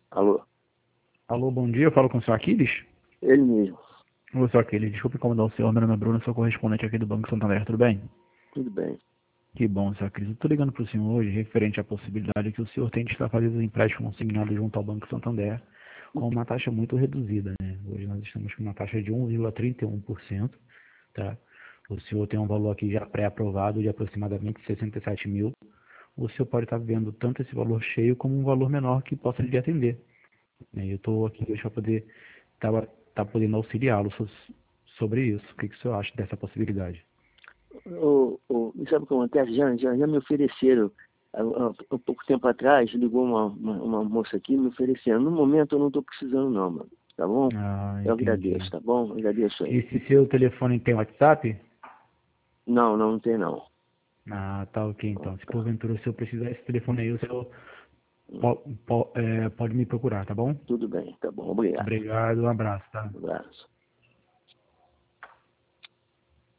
Alô? Alô, bom dia, eu falo com o senhor Aquiles? Ele mesmo. Ô, senhor Aquiles, desculpe incomodar o senhor, meu nome é Bruno, sou correspondente aqui do Banco Santander, tudo bem? Tudo bem. Que bom, senhor Aquiles. Eu estou ligando para o senhor hoje referente à possibilidade que o senhor tem de estar fazendo um empréstimo consignado junto ao Banco Santander com uma taxa muito reduzida, né? Hoje nós estamos com uma taxa de 1,31%, tá? O senhor tem um valor aqui já pré-aprovado de aproximadamente 67 mil. O senhor pode estar vendo tanto esse valor cheio como um valor menor que possa lhe atender, né? Eu estou aqui hoje para poder estar podendo auxiliá-lo sobre isso. O que o senhor acha dessa possibilidade? Sabe o que acontece? Já me ofereceram, há pouco tempo atrás, ligou uma moça aqui me oferecendo. No momento eu não estou precisando não, mano. Tá bom? Ah, Eu agradeço, entendi. tá bom? Eu agradeço aí. Esse seu telefone tem WhatsApp? Não tem não. Ah, tá ok então. Se Tá. porventura o senhor precisar desse telefone aí, o senhor pode me procurar, tá bom? Tudo bem, tá bom. Obrigado. Obrigado, um abraço, tá? Um abraço.